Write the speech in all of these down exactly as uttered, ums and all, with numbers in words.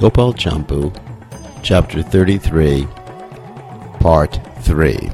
Gopal Champu, Chapter thirty-three, Part three.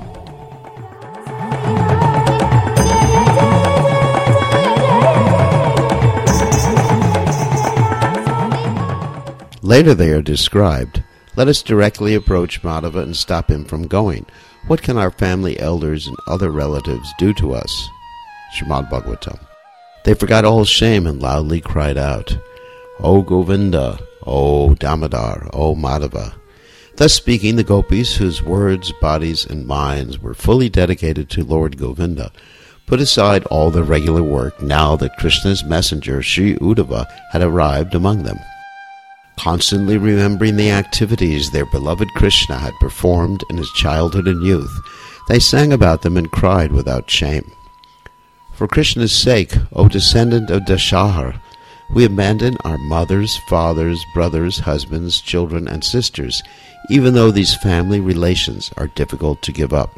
Later they are described. Let us directly approach Madhava and stop him from going. What can our family elders and other relatives do to us? Srimad Bhagavatam. They forgot all shame and loudly cried out, O Govinda, O Damodar, O Madhava. Thus speaking, the gopis, whose words, bodies, and minds were fully dedicated to Lord Govinda, put aside all their regular work now that Krishna's messenger, Sri Uddhava, had arrived among them. Constantly remembering the activities their beloved Krishna had performed in his childhood and youth, they sang about them and cried without shame. For Krishna's sake, O descendant of Dashahar, we abandon our mothers, fathers, brothers, husbands, children, and sisters, even though these family relations are difficult to give up.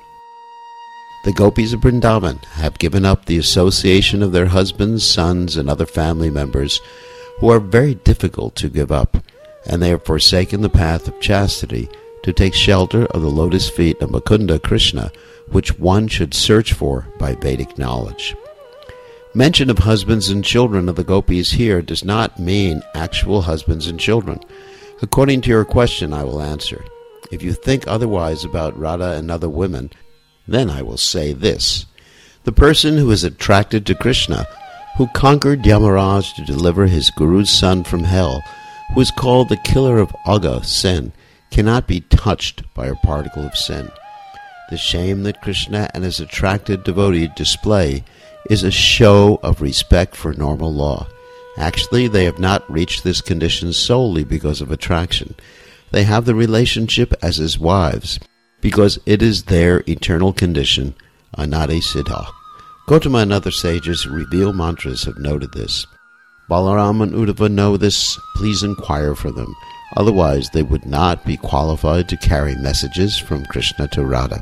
The gopis of Vrindavan have given up the association of their husbands, sons, and other family members who are very difficult to give up, and they have forsaken the path of chastity to take shelter of the lotus feet of Mukunda Krishna, which one should search for by Vedic knowledge. Mention of husbands and children of the gopis here does not mean actual husbands and children. According to your question, I will answer. If you think otherwise about Radha and other women, then I will say this. The person who is attracted to Krishna, who conquered Yamaraj to deliver his Guru's son from hell, who is called the killer of Agha, sin, cannot be touched by a particle of sin. The shame that Krishna and his attracted devotee display is a show of respect for normal law. Actually, they have not reached this condition solely because of attraction. They have the relationship as his wives, because it is their eternal condition, Anadi Siddha. Gotama and other sages who reveal mantras have noted this. Balaram and Uddhava know this. Please inquire for them. Otherwise, they would not be qualified to carry messages from Krishna to Radha.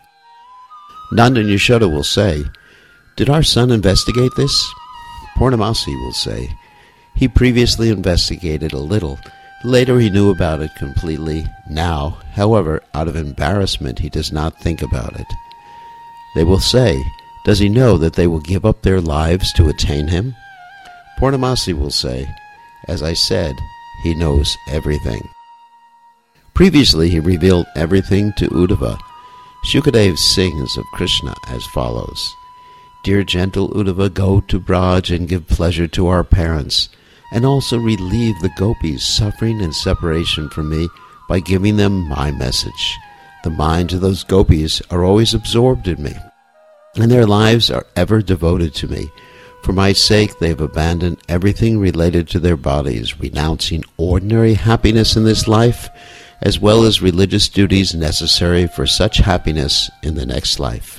Nanda and Yashoda will say, Did our son investigate this? Purnamasi will say, He previously investigated a little. Later he knew about it completely. Now, however, out of embarrassment, he does not think about it. They will say, Does he know that they will give up their lives to attain him? Purnamasi will say, As I said, he knows everything. Previously he revealed everything to Uddhava. Shukadev sings of Krishna as follows. Dear gentle Uddhava, go to Braj and give pleasure to our parents, and also relieve the gopis suffering in separation from me by giving them my message. The minds of those gopis are always absorbed in me, and their lives are ever devoted to me. For my sake they have abandoned everything related to their bodies, renouncing ordinary happiness in this life, as well as religious duties necessary for such happiness in the next life.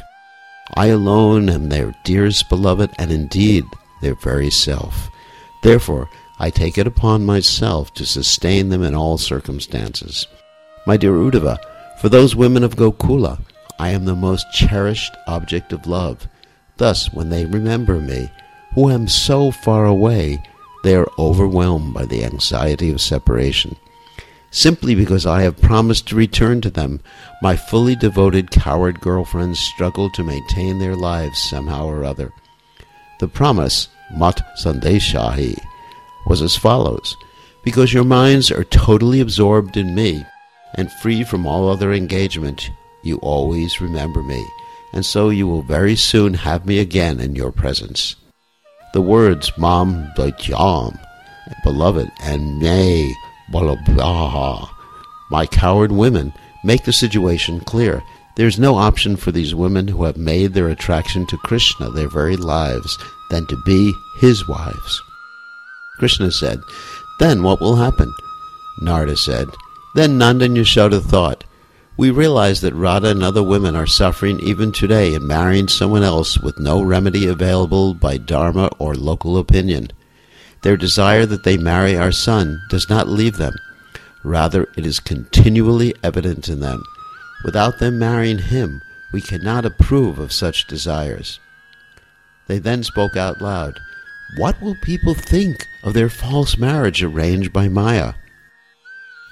I alone am their dearest beloved, and indeed their very self. Therefore, I take it upon myself to sustain them in all circumstances. My dear Uddhava, for those women of Gokula, I am the most cherished object of love. Thus, when they remember me, who am so far away, they are overwhelmed by the anxiety of separation. Simply because I have promised to return to them, my fully devoted coward girlfriends struggle to maintain their lives somehow or other. The promise, Mat Sandeshahi, was as follows. Because your minds are totally absorbed in me and free from all other engagement, you always remember me, and so you will very soon have me again in your presence. The words Mam Daityam, beloved, and Me Balabhaha, my coward women, make the situation clear. There is no option for these women who have made their attraction to Krishna their very lives than to be his wives. Krishna said, Then what will happen? Narada said, Then Nanda and Yashoda thought, We realize that Radha and other women are suffering even today in marrying someone else with no remedy available by dharma or local opinion. Their desire that they marry our son does not leave them. Rather, it is continually evident in them. Without them marrying him, we cannot approve of such desires. They then spoke out loud, What will people think of their false marriage arranged by Maya?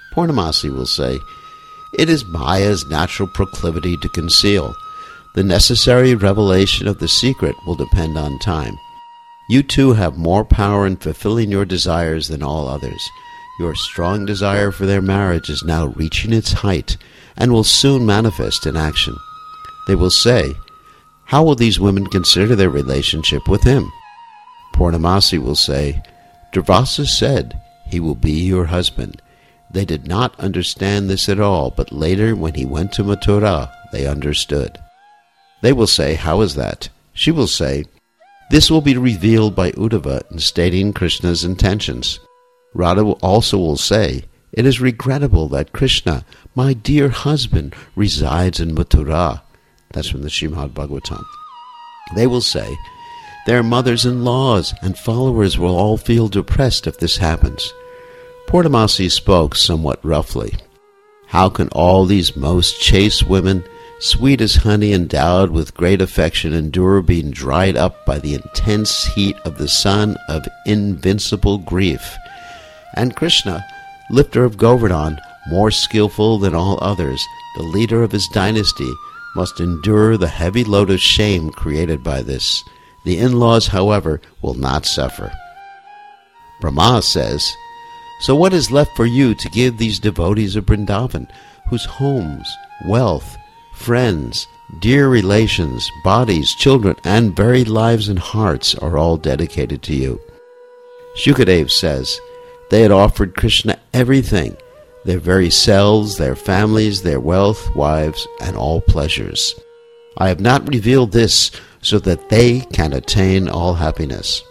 Purnamasi will say, "It is Maya's natural proclivity to conceal. The necessary revelation of the secret will depend on time. You too have more power in fulfilling your desires than all others. Your strong desire for their marriage is now reaching its height and will soon manifest in action." They will say, "How will these women consider their relationship with him?" Purnamasi will say, "Durvasa said he will be your husband." They did not understand this at all, but later when he went to Mathura, they understood. They will say, "How is that?" She will say, "This will be revealed by Uddhava in stating Krishna's intentions." Radha also will say, "It is regrettable that Krishna, my dear husband, resides in Mathura." That's from the Srimad Bhagavatam. They will say, "Their mothers-in-laws and followers will all feel depressed if this happens." Purnamasi spoke somewhat roughly. How can all these most chaste women, sweet as honey, endowed with great affection, endure being dried up by the intense heat of the sun of invincible grief? And Krishna, lifter of Govardhan, more skillful than all others, the leader of his dynasty, must endure the heavy load of shame created by this. The in-laws, however, will not suffer. Brahma says, "So what is left for you to give these devotees of Vrindavan, whose homes, wealth, friends, dear relations, bodies, children, and very lives and hearts are all dedicated to you?" Shukadev says, "They had offered Krishna everything, their very selves, their families, their wealth, wives, and all pleasures. I have not revealed this so that they can attain all happiness."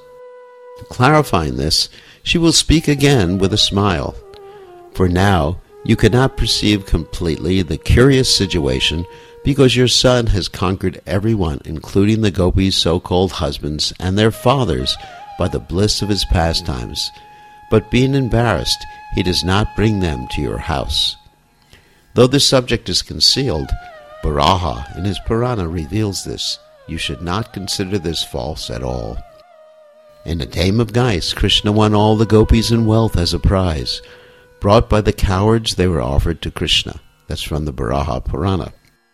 Clarifying this, she will speak again with a smile. "For now, you cannot perceive completely the curious situation because your son has conquered everyone, including the gopis' so-called husbands and their fathers, by the bliss of his pastimes. But being embarrassed, he does not bring them to your house." Though this subject is concealed, Baraha in his Purana reveals this. You should not consider this false at all. In the Dame of Gais, Krishna won all the gopis and wealth as a prize. Brought by the cowards, they were offered to Krishna. That's from the Baraha Purana.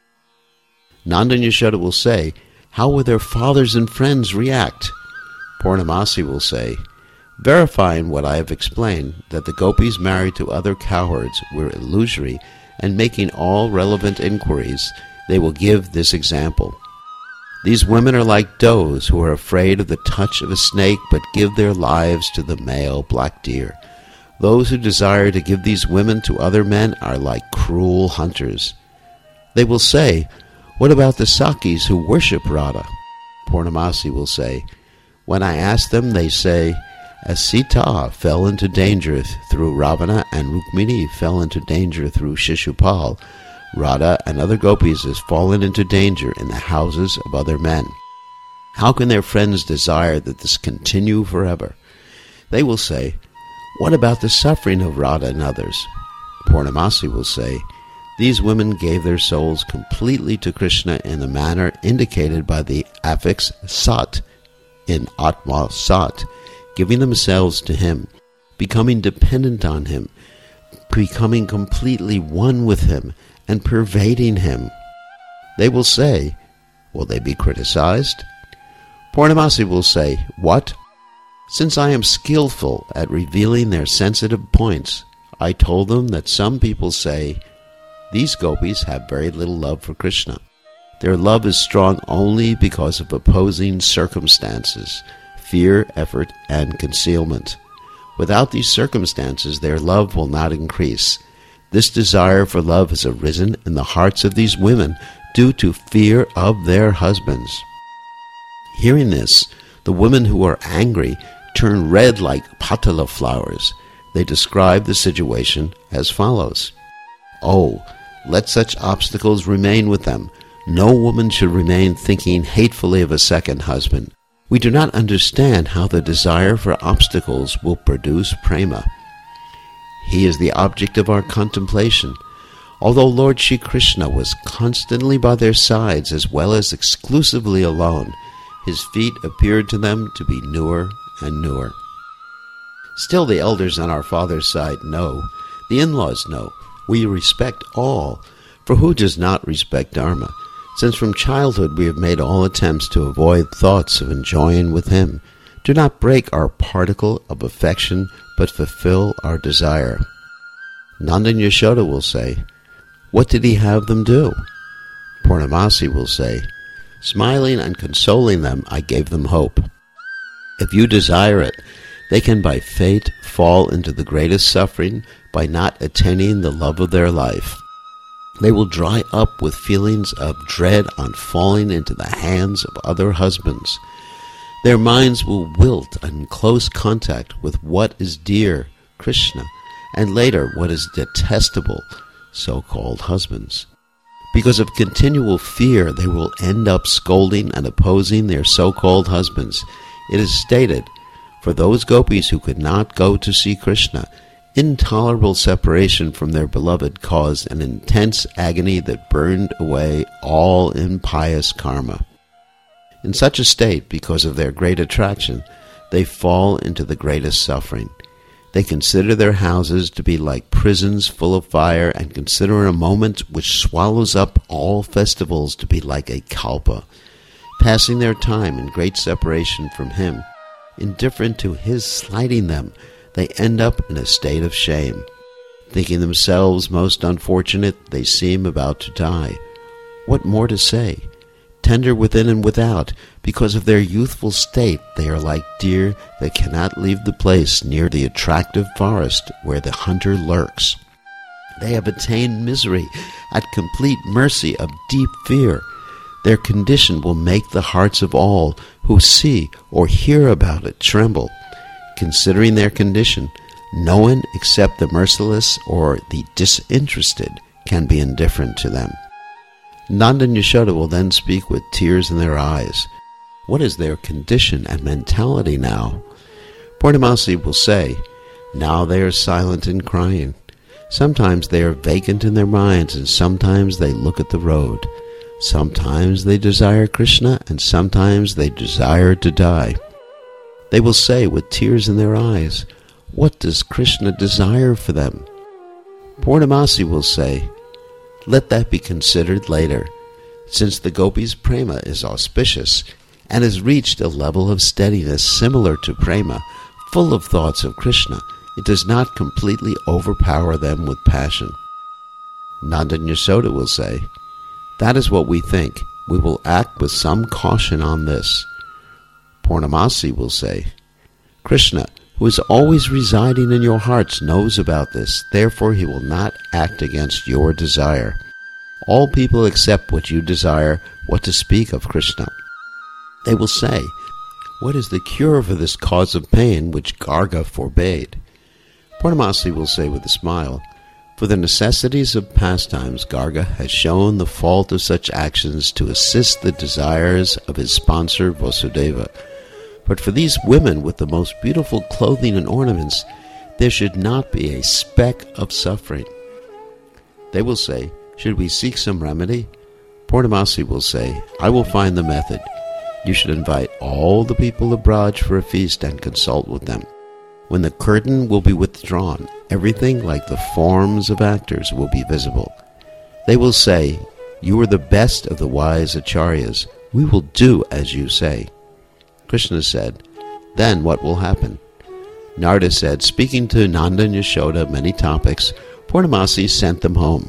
Nanda and Yashoda will say, "How will their fathers and friends react?" Purnamasi will say, "Verifying what I have explained, that the gopis married to other cowards were illusory, and making all relevant inquiries, they will give this example. These women are like does who are afraid of the touch of a snake but give their lives to the male black deer. Those who desire to give these women to other men are like cruel hunters." They will say, "What about the Sakis who worship Radha?" Purnamasi will say, "When I ask them, they say, as Sita fell into danger through Ravana and Rukmini fell into danger through Shishupal, Radha and other gopis has fallen into danger in the houses of other men. How can their friends desire that this continue forever?" They will say, "What about the suffering of Radha and others?" Purnamasi will say, "These women gave their souls completely to Krishna in the manner indicated by the affix sat in Atma Sat, giving themselves to him, becoming dependent on him, becoming completely one with him, and pervading him." They will say, "Will they be criticized?" Purnamasi will say, "What? Since I am skillful at revealing their sensitive points, I told them that some people say, these gopis have very little love for Krishna. Their love is strong only because of opposing circumstances, fear, effort, and concealment. Without these circumstances, their love will not increase. This desire for love has arisen in the hearts of these women due to fear of their husbands." Hearing this, the women who are angry turn red like patala flowers. They describe the situation as follows. "Oh, let such obstacles remain with them. No woman should remain thinking hatefully of a second husband. We do not understand how the desire for obstacles will produce prema. He is the object of our contemplation. Although Lord Shri Krishna was constantly by their sides as well as exclusively alone, his feet appeared to them to be newer and newer. Still the elders on our father's side know The in-laws know. We respect all. For who does not respect Dharma? Since from childhood we have made all attempts to avoid thoughts of enjoying with him. Do not break our particle of affection, but fulfill our desire. Nanda and Yashoda will say, what did he have them do? Purnamasi will say, smiling and consoling them, I gave them hope. If you desire it, they can by fate fall into the greatest suffering by not attaining the love of their life. They will dry up with feelings of dread on falling into the hands of other husbands. Their minds will wilt in close contact with what is dear, Krishna, and later what is detestable, so-called husbands. Because of continual fear, they will end up scolding and opposing their so-called husbands. It is stated, for those gopis who could not go to see Krishna, intolerable separation from their beloved caused an intense agony that burned away all impious karma. In such a state, because of their great attraction, they fall into the greatest suffering. They consider their houses to be like prisons full of fire, and consider a moment which swallows up all festivals to be like a kalpa. Passing their time in great separation from him, indifferent to his slighting them, they end up in a state of shame. Thinking themselves most unfortunate, they seem about to die. What more to say? Tender within and without, because of their youthful state, they are like deer that cannot leave the place near the attractive forest where the hunter lurks. They have attained misery at complete mercy of deep fear. Their condition will make the hearts of all who see or hear about it tremble. Considering their condition, no one except the merciless or the disinterested can be indifferent to them. Nanda and Yashoda will then speak with tears in their eyes. What is their condition and mentality now? Purnamasi will say, now they are silent and crying. Sometimes they are vacant in their minds, and sometimes they look at the road. Sometimes they desire Krishna, and sometimes they desire to die. They will say with tears in their eyes, what does Krishna desire for them? Purnamasi will say, let that be considered later. Since the gopis' prema is auspicious and has reached a level of steadiness similar to prema, full of thoughts of Krishna, it does not completely overpower them with passion. Nanda and Yashoda will say, that is what we think. We will act with some caution on this. Purnamasi will say, Krishna, who is always residing in your hearts, knows about this. Therefore he will not act against your desire. All people accept what you desire, what to speak of Krishna. They will say, what is the cure for this cause of pain which Garga forbade? Purnamasi will say with a smile, for the necessities of pastimes, Garga has shown the fault of such actions to assist the desires of his sponsor Vasudeva. But for these women with the most beautiful clothing and ornaments, there should not be a speck of suffering. They will say, should we seek some remedy? Purnamasi will say, I will find the method. You should invite all the people of Braj for a feast and consult with them. When the curtain will be withdrawn, everything like the forms of actors will be visible. They will say, you are the best of the wise acharyas. We will do as you say. Krishna said, then what will happen? Narada said, speaking to Nanda and Yashoda many topics, Purnamasi sent them home.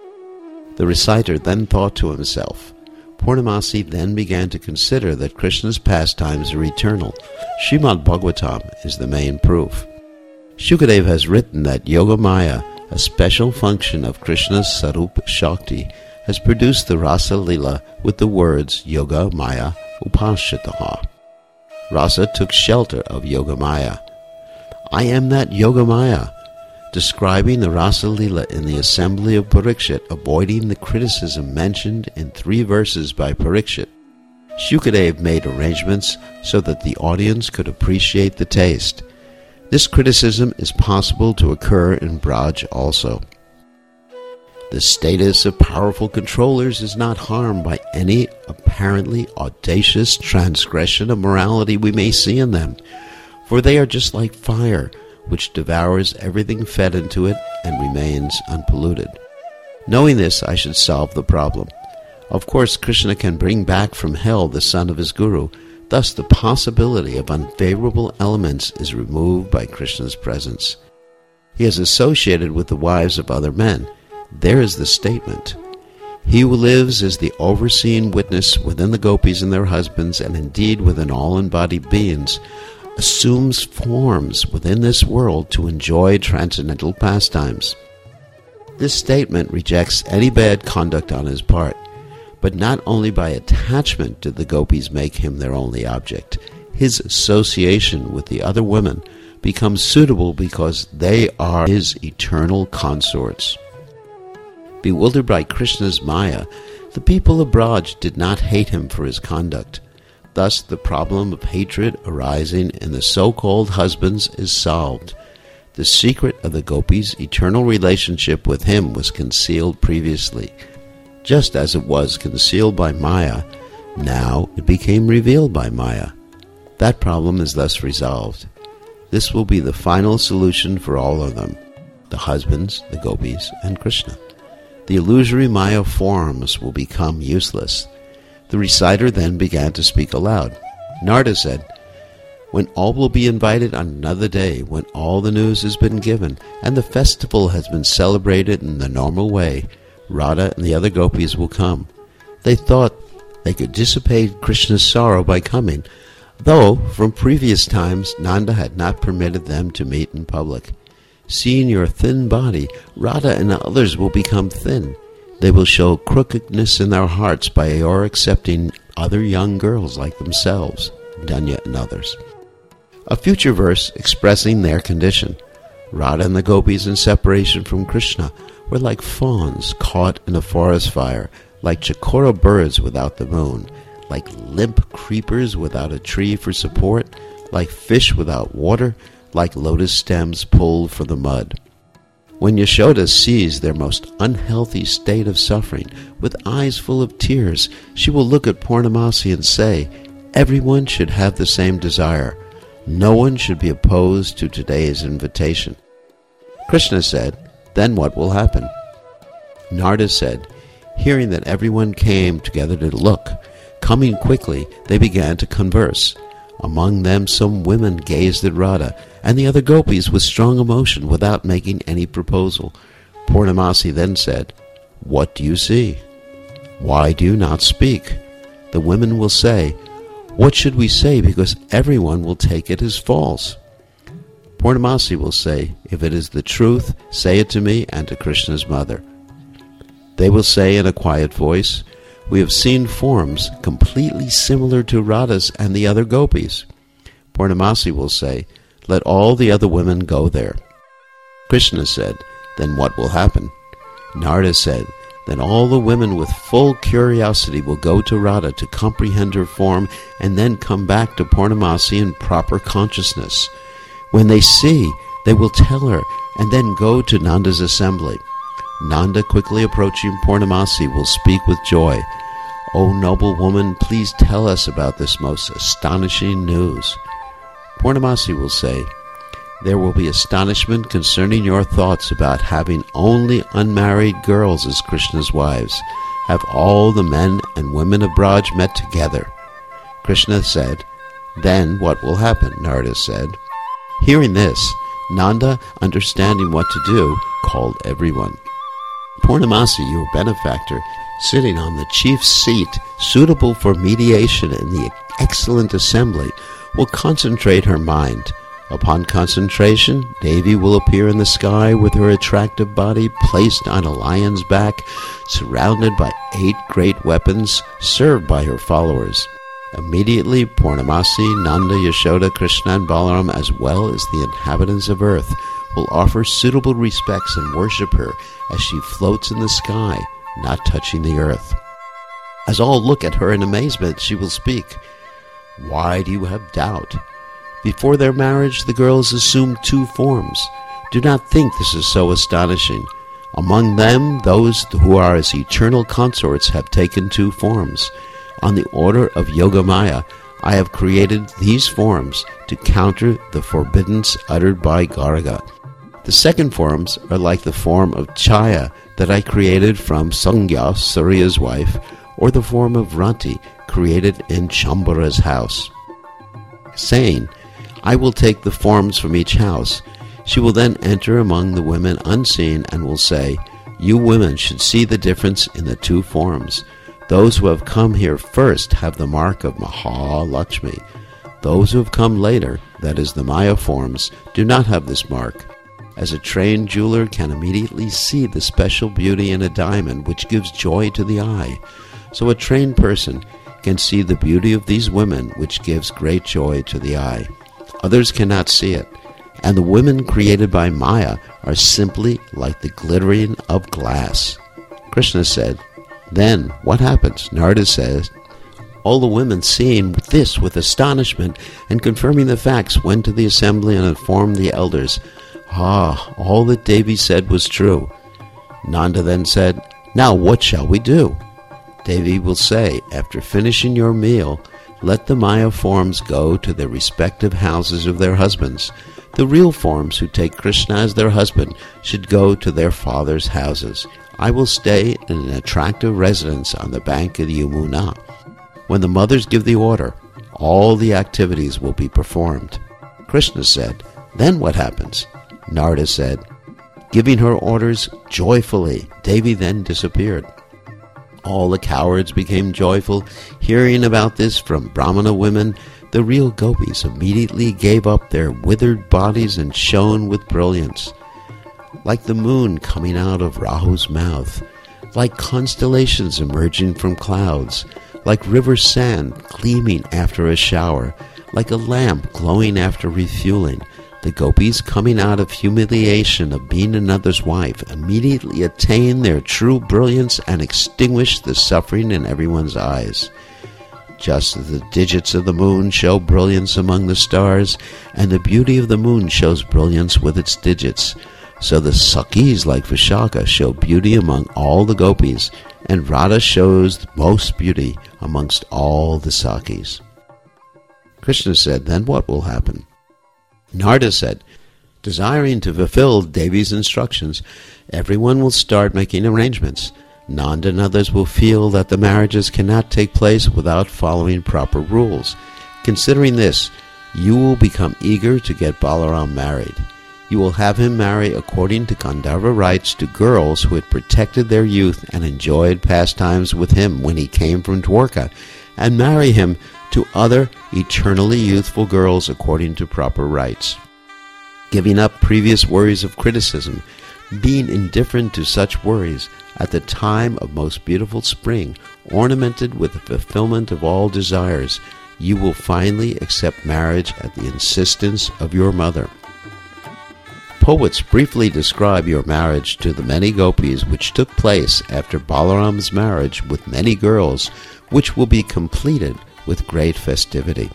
The reciter then thought to himself. Purnamasi then began to consider that Krishna's pastimes are eternal. Srimad Bhagavatam is the main proof. Shukadeva has written that Yogamaya, a special function of Krishna's Sarup Shakti, has produced the Rasa Lila with the words Yoga Maya Upashitaha. Rasa took shelter of Yogamaya. I am that Yogamaya, describing the Rasa Lila in the assembly of Parikshit, avoiding the criticism mentioned in three verses by Parikshit. Shukadeva made arrangements so that the audience could appreciate the taste. This criticism is possible to occur in Braj also. The status of powerful controllers is not harmed by any apparently audacious transgression of morality we may see in them, for they are just like fire, which devours everything fed into it and remains unpolluted. Knowing this, I should solve the problem. Of course, Krishna can bring back from hell the son of his guru. Thus, the possibility of unfavorable elements is removed by Krishna's presence. He is associated with the wives of other men. There is the statement. He who lives as the overseeing witness within the gopis and their husbands, and indeed within all embodied beings, assumes forms within this world to enjoy transcendental pastimes. This statement rejects any bad conduct on his part. But not only by attachment did the gopis make him their only object. His association with the other women becomes suitable because they are his eternal consorts. Bewildered by Krishna's Maya, the people of Braj did not hate him for his conduct. Thus the problem of hatred arising in the so-called husbands is solved. The secret of the gopis' eternal relationship with him was concealed previously. Just as it was concealed by Maya, now it became revealed by Maya. That problem is thus resolved. This will be the final solution for all of them, the husbands, the gopis, and Krishna. The illusory Maya forms will become useless. The reciter then began to speak aloud. Narada said, "When all will be invited on another day, when all the news has been given, and the festival has been celebrated in the normal way, Radha and the other gopis will come." They thought they could dissipate Krishna's sorrow by coming, though from previous times Nanda had not permitted them to meet in public. Seeing your thin body, Radha and others will become thin. They will show crookedness in their hearts by your accepting other young girls like themselves, Danya and others. A future verse expressing their condition. Radha and the gopis in separation from Krishna were like fawns caught in a forest fire, like chakora birds without the moon, like limp creepers without a tree for support, like fish without water, like lotus stems pulled from the mud. When Yashoda sees their most unhealthy state of suffering, with eyes full of tears, she will look at Purnamasi and say, "Everyone should have the same desire. No one should be opposed to today's invitation." Krishna said, "Then what will happen?" Narada said, hearing that everyone came together to look, coming quickly, they began to converse. Among them some women gazed at Radha, and the other gopis with strong emotion without making any proposal. Purnamasi then said, "What do you see? Why do you not speak?" The women will say, "What should we say, because everyone will take it as false?" Purnamasi will say, "If it is the truth, say it to me and to Krishna's mother." They will say in a quiet voice, "We have seen forms completely similar to Radha's and the other gopis." Purnamasi will say, "Let all the other women go there." Krishna said, "Then what will happen?" Narada said, "Then all the women with full curiosity will go to Radha to comprehend her form and then come back to Purnamasi in proper consciousness. When they see, they will tell her and then go to Nanda's assembly. Nanda, quickly approaching Purnamasi, will speak with joy. 'O noble woman, please tell us about this most astonishing news.' Purnamasi will say, 'There will be astonishment concerning your thoughts about having only unmarried girls as Krishna's wives. Have all the men and women of Braj met together?' Krishna said, 'Then what will happen?' Narada said. Hearing this, Nanda, understanding what to do, called everyone. Purnamasi, your benefactor, sitting on the chief seat suitable for mediation in the excellent assembly, will concentrate her mind. Upon concentration, Devi will appear in the sky with her attractive body placed on a lion's back, surrounded by eight great weapons, served by her followers. Immediately, Purnamasi, Nanda, Yashoda, Krishna, and Balaram, as well as the inhabitants of earth, will offer suitable respects and worship her as she floats in the sky, not touching the earth. As all look at her in amazement, she will speak. 'Why do you have doubt? Before their marriage, the girls assumed two forms. Do not think this is so astonishing. Among them, those who are as eternal consorts have taken two forms. On the order of Yogamaya, I have created these forms to counter the forbiddance uttered by Garga. The second forms are like the form of Chaya that I created from Sangya, Surya's wife, or the form of Ranti created in Chambara's house, saying, I will take the forms from each house. She will then enter among the women unseen and will say, you women should see the difference in the two forms. Those who have come here first have the mark of Mahalakshmi. Those who have come later, that is the Maya forms, do not have this mark. As a trained jeweler can immediately see the special beauty in a diamond which gives joy to the eye, so a trained person can see the beauty of these women which gives great joy to the eye. Others cannot see it, and the women created by Maya are simply like the glittering of glass. Krishna said, then what happens? Narada says, all the women seeing this with astonishment and confirming the facts went to the assembly and informed the elders. Ah, all that Devi said was true. Nanda then said, now what shall we do? Devi will say, after finishing your meal, let the Maya forms go to their respective houses of their husbands. The real forms who take Krishna as their husband should go to their father's houses. I will stay in an attractive residence on the bank of the Yamuna. When the mothers give the order, all the activities will be performed. Krishna said, then what happens? Narada said, giving her orders joyfully, Devi then disappeared. All the cowards became joyful. Hearing about this from Brahmana women, the real gopis immediately gave up their withered bodies and shone with brilliance. Like the moon coming out of Rahu's mouth, like constellations emerging from clouds, like river sand gleaming after a shower, like a lamp glowing after refueling, the gopis coming out of humiliation of being another's wife immediately attain their true brilliance and extinguish the suffering in everyone's eyes. Just as the digits of the moon show brilliance among the stars, and the beauty of the moon shows brilliance with its digits, so the Sakhis like Vishaka show beauty among all the gopis, and Radha shows the most beauty amongst all the Sakhis. Krishna said, then what will happen? Narada said, desiring to fulfill Devi's instructions, everyone will start making arrangements. Nanda and others will feel that the marriages cannot take place without following proper rules. Considering this, you will become eager to get Balaram married. You will have him marry according to Gandharva rites to girls who had protected their youth and enjoyed pastimes with him when he came from Dwarka, and marry him to other eternally youthful girls according to proper rites. Giving up previous worries of criticism, being indifferent to such worries, at the time of most beautiful spring, ornamented with the fulfillment of all desires, you will finally accept marriage at the insistence of your mother. Poets briefly describe your marriage to the many gopis which took place after Balaram's marriage with many girls, which will be completed with great festivity.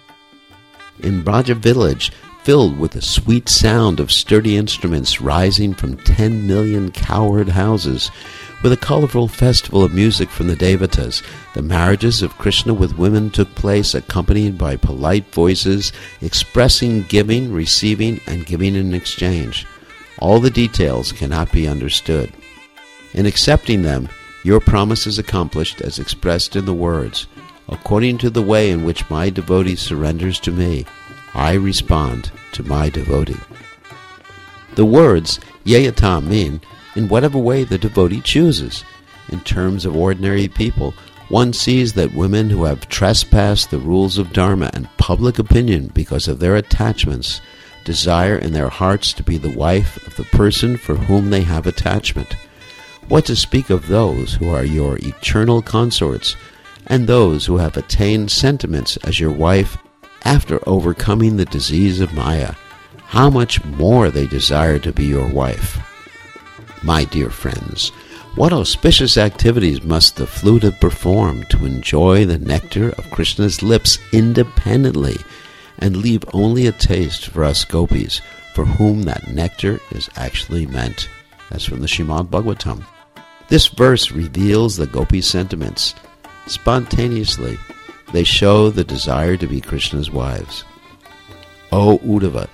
In Braja village, filled with the sweet sound of sturdy instruments rising from ten million coward houses, with a colorful festival of music from the Devatas, the marriages of Krishna with women took place accompanied by polite voices expressing giving, receiving, and giving in exchange. All the details cannot be understood. In accepting them, your promise is accomplished as expressed in the words, according to the way in which my devotee surrenders to me, I respond to my devotee. The words Yayata mean in whatever way the devotee chooses. In terms of ordinary people, one sees that women who have trespassed the rules of Dharma and public opinion because of their attachments desire in their hearts to be the wife of the person for whom they have attachment. What to speak of those who are your eternal consorts, and those who have attained sentiments as your wife after overcoming the disease of Maya? How much more they desire to be your wife. My dear friends, what auspicious activities must the flute have performed to enjoy the nectar of Krishna's lips independently and leave only a taste for us gopis, for whom that nectar is actually meant. That's from the Srimad Bhagavatam. This verse reveals the gopi sentiments. Spontaneously, they show the desire to be Krishna's wives. O Uddhava,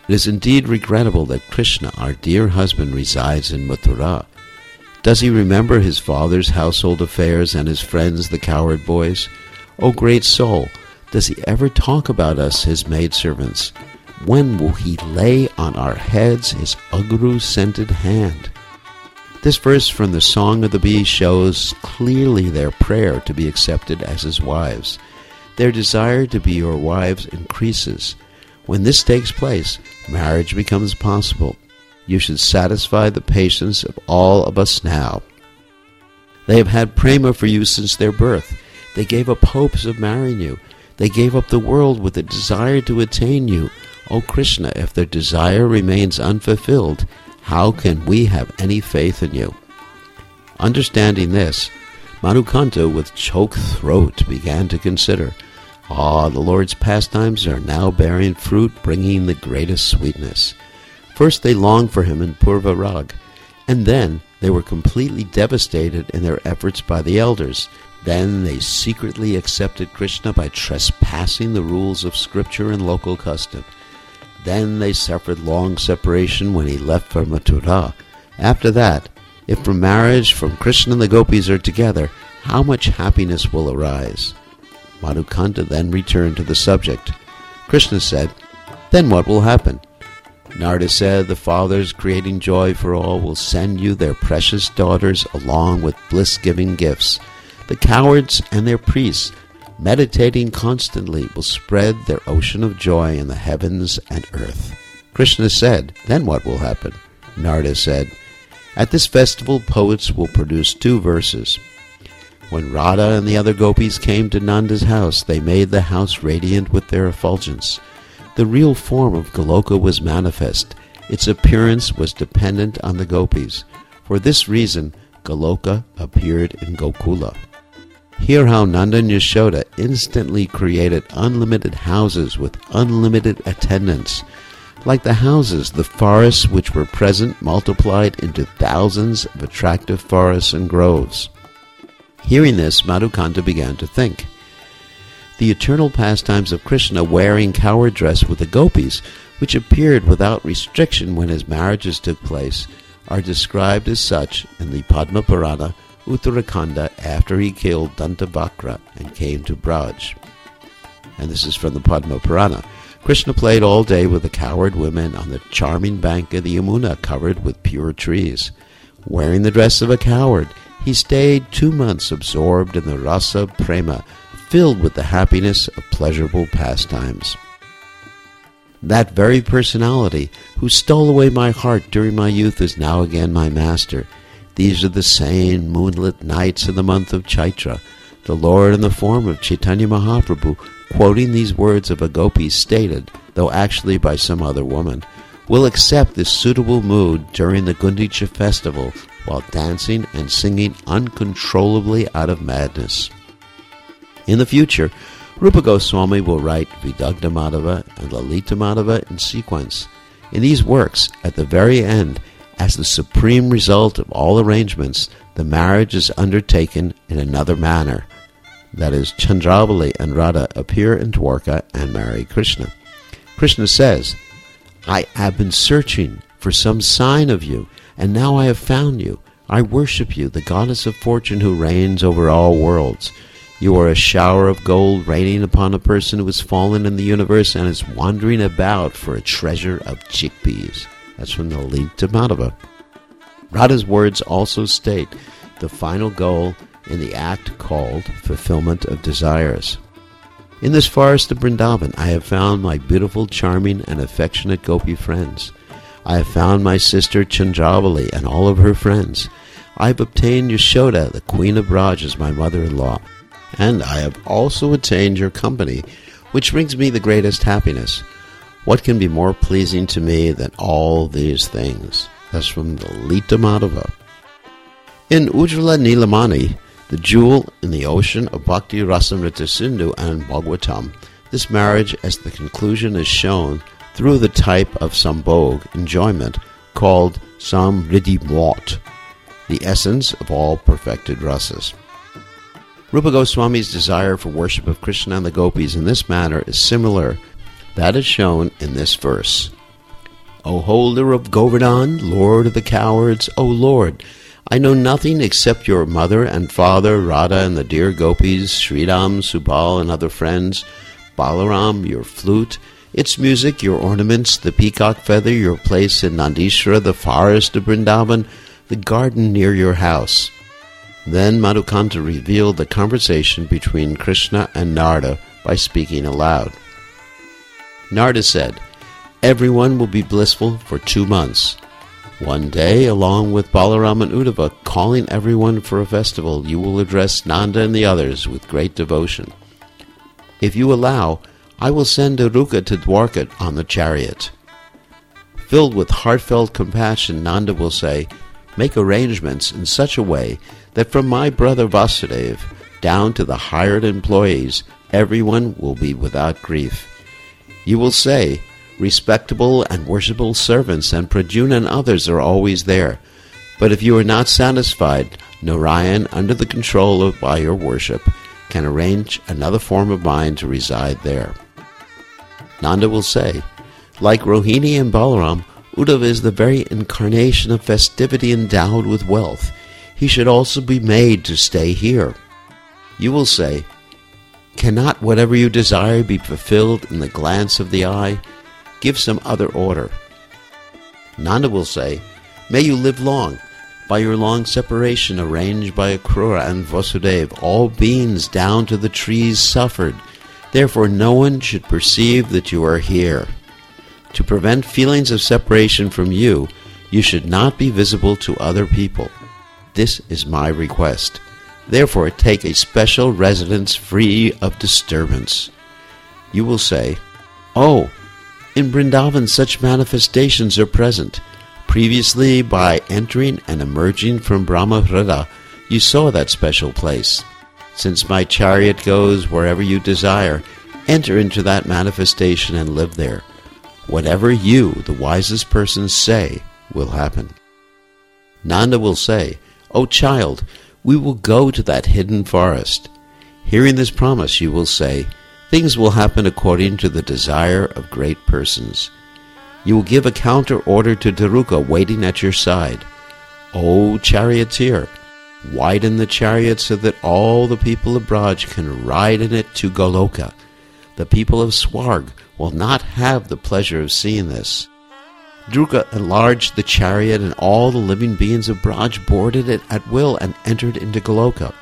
It is indeed regrettable that Krishna, our dear husband, resides in Mathura. Does he remember his father's household affairs and his friends, the cowherd boys? O great soul, does he ever talk about us, his maidservants? When will he lay on our heads his agru-scented hand? This verse from the Song of the Bee shows clearly their prayer to be accepted as his wives. Their desire to be your wives increases. When this takes place, marriage becomes possible. You should satisfy the patience of all of us now. They have had prema for you since their birth. They gave up hopes of marrying you. They gave up the world with a desire to attain you. O Krishna, if their desire remains unfulfilled, how can we have any faith in you? Understanding this, Madhukanta with choked throat began to consider, Ah, the Lord's pastimes are now bearing fruit, bringing the greatest sweetness. First they longed for him in Purva Rag, and then they were completely devastated in their efforts by the elders. Then they secretly accepted Krishna by trespassing the rules of scripture and local custom. Then they suffered long separation when he left for Mathura. After that, if from marriage from Krishna and the gopis are together, how much happiness will arise? Madhukanta then returned to the subject. Krishna said, Then what will happen? Narada said, The fathers creating joy for all will send you their precious daughters along with bliss-giving gifts. The cowards and their priests, meditating constantly, will spread their ocean of joy in the heavens and earth. Krishna said, Then what will happen? Narada said, At this festival poets will produce two verses. When Radha and the other gopis came to Nanda's house, they made the house radiant with their effulgence. The real form of Goloka was manifest. Its appearance was dependent on the gopis. For this reason, Goloka appeared in Gokula. Hear how Nanda and Yashoda instantly created unlimited houses with unlimited attendants. Like the houses, the forests which were present multiplied into thousands of attractive forests and groves. Hearing this, Madhukanta began to think. The eternal pastimes of Krishna wearing cowherd dress with the gopis, which appeared without restriction when his marriages took place, are described as such in the Padma Purana, Uttarakhanda, after he killed Dantavakra and came to Braj. And this is from the Padma Purana. Krishna played all day with the cowherd women on the charming bank of the Yamuna covered with pure trees. Wearing the dress of a cowherd, he stayed two months absorbed in the rasa prema, filled with the happiness of pleasurable pastimes. That very personality who stole away my heart during my youth is now again my master. These are the same moonlit nights in the month of Chaitra. The Lord in the form of Chaitanya Mahaprabhu, quoting these words of a gopi, stated, though actually by some other woman, will accept this suitable mood during the Gundicha festival while dancing and singing uncontrollably out of madness. In the future, Rupa Goswami will write Vidagdha Madhava and Lalita Madhava in sequence. In these works, at the very end, as the supreme result of all arrangements, the marriage is undertaken in another manner. That is, Chandravali and Radha appear in Dwarka and marry Krishna. Krishna says, I have been searching for some sign of you, and now I have found you. I worship you, the goddess of fortune who reigns over all worlds. You are a shower of gold raining upon a person who has fallen in the universe and is wandering about for a treasure of chickpeas. That's from the Lalita Madhava. Radha's words also state the final goal in the act called fulfillment of desires. In this forest of Vrindavan, I have found my beautiful, charming, and affectionate gopi friends. I have found my sister Chandravali and all of her friends. I have obtained Yashoda, the queen of Braj, as my mother-in-law. And I have also attained your company, which brings me the greatest happiness. What can be more pleasing to me than all these things? That's from the Lalita Madhava. In Ujjvala Nilamani, the jewel in the ocean of Bhakti Rasamrita Sindhu and Bhagavatam, this marriage as the conclusion is shown through the type of sambhog, enjoyment, called samriddhi mot, the essence of all perfected rasas. Rupa Goswami's desire for worship of Krishna and the gopis in this manner is similar. That is shown in this verse. O holder of Govardhan, lord of the cowards, O Lord, I know nothing except your mother and father, Radha and the dear gopis, Sridham, Subal and other friends, Balaram, your flute, its music, your ornaments, the peacock feather, your place in Nandishvara, the forest of Vrindavan, the garden near your house. Then Madhukanta revealed the conversation between Krishna and Narada by speaking aloud. Narada said, everyone will be blissful for two months. One day, along with Balaram and Uddhava, calling everyone for a festival, you will address Nanda and the others with great devotion. If you allow, I will send Daruka to Dwarka on the chariot. Filled with heartfelt compassion, Nanda will say, make arrangements in such a way that from my brother Vasudeva down to the hired employees, everyone will be without grief. You will say, respectable and worshipful servants and Pradyumna and others are always there. But if you are not satisfied, Narayan, under the control of by your worship, can arrange another form of mind to reside there. Nanda will say, like Rohini and Balaram, Uddhava is the very incarnation of festivity endowed with wealth. He should also be made to stay here. You will say, cannot whatever you desire be fulfilled in the glance of the eye? Give some other order. Nanda will say, may you live long. By your long separation arranged by Akrura and Vasudeva, all beings down to the trees suffered. Therefore no one should perceive that you are here. To prevent feelings of separation from you, you should not be visible to other people. This is my request. Therefore take a special residence free of disturbance. You will say, oh, in Vrindavan such manifestations are present. Previously, by entering and emerging from Brahmahrada, you saw that special place. Since my chariot goes wherever you desire, enter into that manifestation and live there. Whatever you, the wisest person, say will happen. Nanda will say, O child, we will go to that hidden forest. Hearing this promise, you will say, things will happen according to the desire of great persons. You will give a counter order to Daruka waiting at your side. O charioteer, widen the chariot so that all the people of Braj can ride in it to Goloka. The people of Swarg will not have the pleasure of seeing this. Daruka enlarged the chariot, and all the living beings of Braj boarded it at will and entered into Goloka.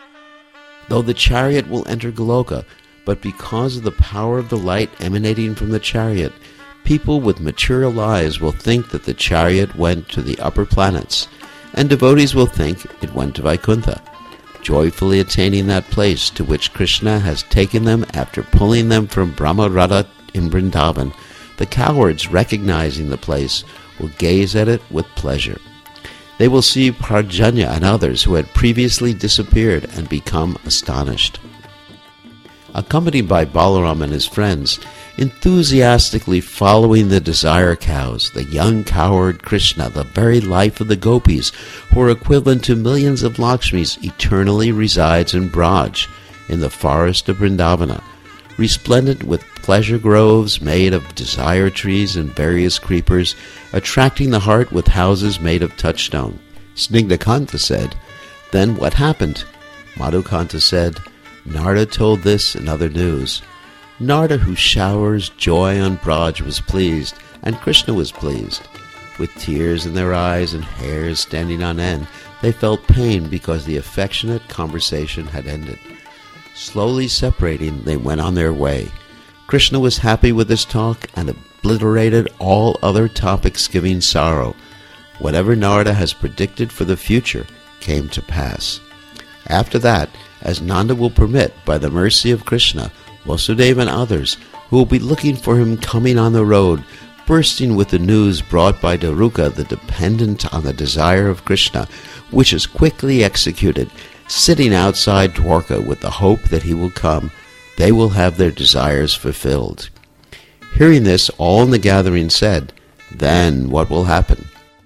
Though the chariot will enter Goloka, but because of the power of the light emanating from the chariot, people with material eyes will think that the chariot went to the upper planets, and devotees will think it went to Vaikuntha, joyfully attaining that place to which Krishna has taken them after pulling them from Brahmarada in Vrindavan. The cowards, recognizing the place, will gaze at it with pleasure. They will see Parjanya and others who had previously disappeared and become astonished. Accompanied by Balaram and his friends, enthusiastically following the desire cows, the young coward Krishna, the very life of the gopis, who are equivalent to millions of Lakshmis, eternally resides in Braj, in the forest of Vrindavana, resplendent with pleasure groves made of desire trees and various creepers, attracting the heart with houses made of touchstone. Snigdhakanta said, then what happened? Madhukanta said, Narada told this and other news. Narada, who showers joy on Braj, was pleased, and Krishna was pleased. With tears in their eyes and hairs standing on end, they felt pain because the affectionate conversation had ended. Slowly separating, they went on their way. Krishna was happy with his talk and obliterated all other topics giving sorrow. Whatever Narada has predicted for the future came to pass. After that, as Nanda will permit, by the mercy of Krishna, Vasudeva and others, who will be looking for him coming on the road, bursting with the news brought by Daruka, the dependent on the desire of Krishna, which is quickly executed, sitting outside Dwarka with the hope that he will come, they will have their desires fulfilled. Hearing this, all in the gathering said, then what will happen?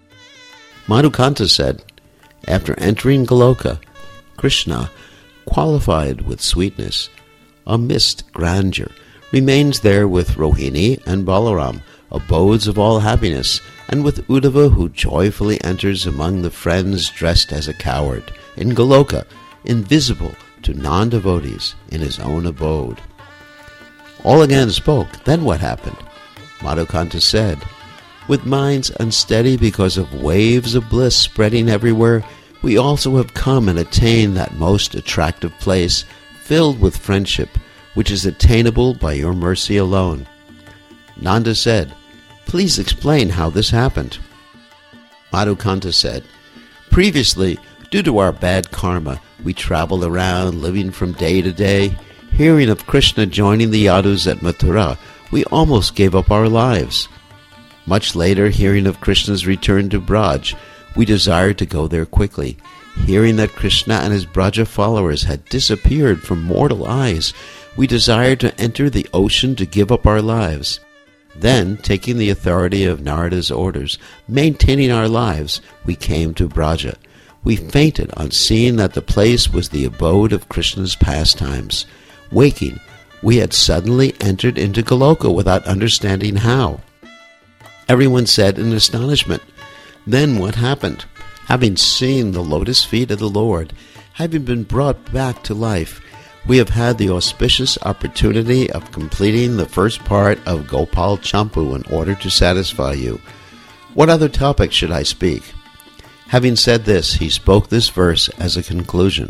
Madhukanta said, after entering Goloka, Krishna, qualified with sweetness, amidst grandeur, remains there with Rohini and Balaram, abodes of all happiness, and with Uddhava, who joyfully enters among the friends dressed as a coward, in Goloka, invisible to non-devotees, in his own abode. All again spoke. Then what happened? Madhukanta said, with minds unsteady because of waves of bliss spreading everywhere, we also have come and attained that most attractive place, filled with friendship, which is attainable by your mercy alone. Nanda said, please explain how this happened. Madhukanta said, previously, due to our bad karma, we traveled around, living from day to day. Hearing of Krishna joining the Yadus at Mathura, we almost gave up our lives. Much later, hearing of Krishna's return to Braj, we desired to go there quickly. Hearing that Krishna and his Braja followers had disappeared from mortal eyes, we desired to enter the ocean to give up our lives. Then, taking the authority of Narada's orders, maintaining our lives, we came to Braja. We fainted on seeing that the place was the abode of Krishna's pastimes. Waking, we had suddenly entered into Goloka without understanding how. Everyone said in astonishment, then what happened? Having seen the lotus feet of the Lord, having been brought back to life, we have had the auspicious opportunity of completing the first part of Gopal Champu in order to satisfy you. What other topic should I speak? Having said this, he spoke this verse as a conclusion.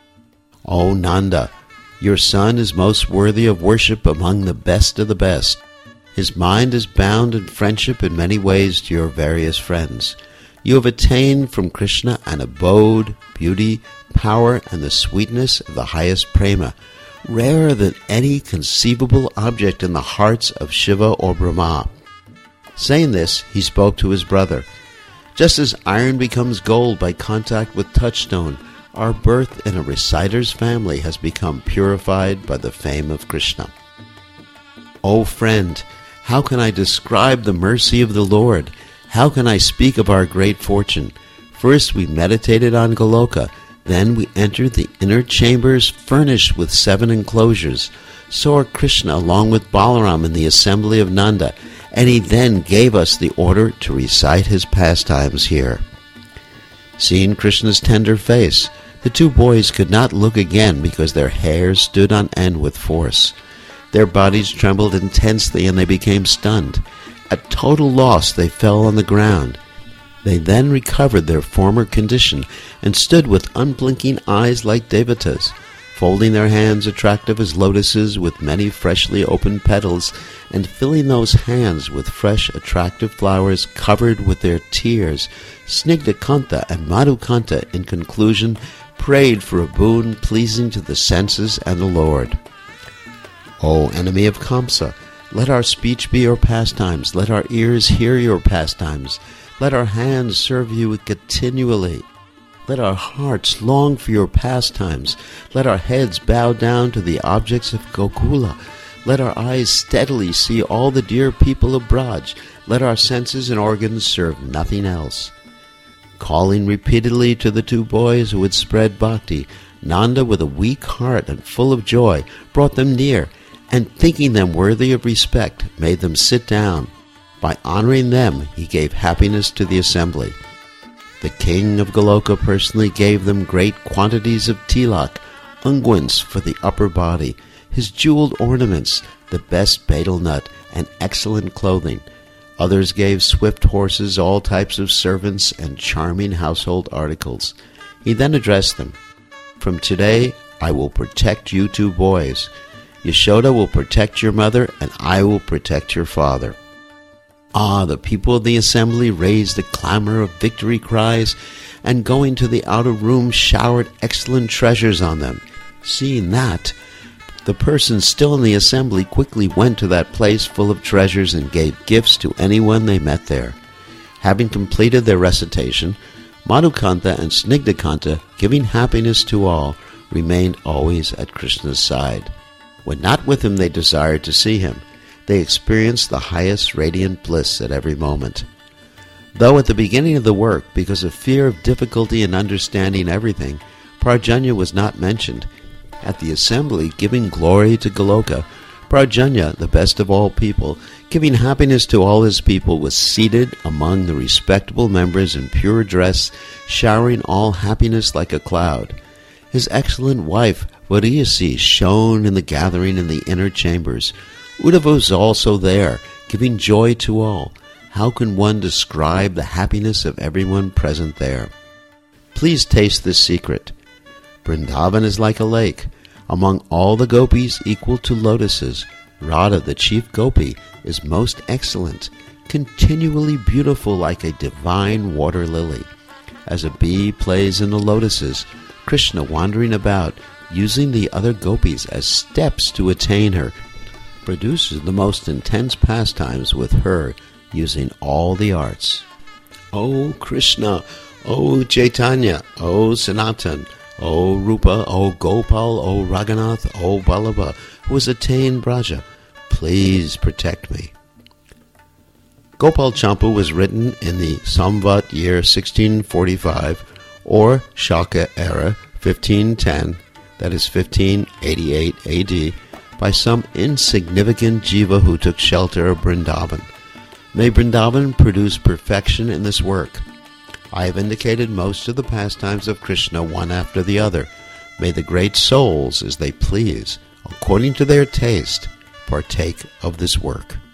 O Nanda, your son is most worthy of worship among the best of the best. His mind is bound in friendship in many ways to your various friends. You have attained from Krishna an abode, beauty, power, and the sweetness of the highest prema, rarer than any conceivable object in the hearts of Shiva or Brahma. Saying this, he spoke to his brother. Just as iron becomes gold by contact with touchstone, our birth in a reciter's family has become purified by the fame of Krishna. O friend, how can I describe the mercy of the Lord? How can I speak of our great fortune? First we meditated on Goloka, then we entered the inner chambers furnished with seven enclosures, saw Krishna along with Balaram in the assembly of Nanda, and he then gave us the order to recite his pastimes here. Seeing Krishna's tender face, the two boys could not look again because their hairs stood on end with force. Their bodies trembled intensely and they became stunned. At total loss they fell on the ground. They then recovered their former condition and stood with unblinking eyes like devatas, folding their hands attractive as lotuses with many freshly opened petals, and filling those hands with fresh attractive flowers covered with their tears. Snigdhakanta and Madhukanta, in conclusion, prayed for a boon pleasing to the senses and the Lord. O enemy of Kamsa, let our speech be your pastimes, let our ears hear your pastimes, let our hands serve you continually. Let our hearts long for your pastimes. Let our heads bow down to the objects of Gokula. Let our eyes steadily see all the dear people of Braj. Let our senses and organs serve nothing else. Calling repeatedly to the two boys who had spread bhakti, Nanda, with a weak heart and full of joy, brought them near, and thinking them worthy of respect, made them sit down. By honoring them, he gave happiness to the assembly. The king of Goloka personally gave them great quantities of tilak, unguents for the upper body, his jeweled ornaments, the best betel nut, and excellent clothing. Others gave swift horses, all types of servants, and charming household articles. He then addressed them. From today, I will protect you two boys. Yashoda will protect your mother, and I will protect your father. Ah, the people of the assembly raised a clamor of victory cries, and going to the outer room showered excellent treasures on them. Seeing that, the persons still in the assembly quickly went to that place full of treasures and gave gifts to anyone they met there. Having completed their recitation, Madhukanta and Snigdhakanta, giving happiness to all, remained always at Krishna's side. When not with him they desired to see him. They experienced the highest radiant bliss at every moment. Though at the beginning of the work, because of fear of difficulty in understanding everything, Parjanya was not mentioned, at the assembly giving glory to Goloka, Prajanya, the best of all people, giving happiness to all his people, was seated among the respectable members in pure dress, showering all happiness like a cloud. His excellent wife, Variyasi, shone in the gathering in the inner chambers. Uddhava was also there, giving joy to all. How can one describe the happiness of everyone present there? Please taste this secret. Vrindavan is like a lake. Among all the gopis equal to lotuses, Radha, the chief gopi, is most excellent, continually beautiful like a divine water lily. As a bee plays in the lotuses, Krishna, wandering about, using the other gopis as steps to attain her, produces the most intense pastimes with her, using all the arts. O Krishna, O Chaitanya, O Sanatan, O Rupa, O Gopal, O Raghunath, O Vallabha, who has attained Braja, please protect me. Gopal Champu was written in the Samvat year sixteen forty-five, or Shaka era fifteen ten, that is fifteen eighty-eight A D, by some insignificant jiva who took shelter of Vrindavan. May Vrindavan produce perfection in this work. I have indicated most of the pastimes of Krishna one after the other. May the great souls, as they please, according to their taste, partake of this work.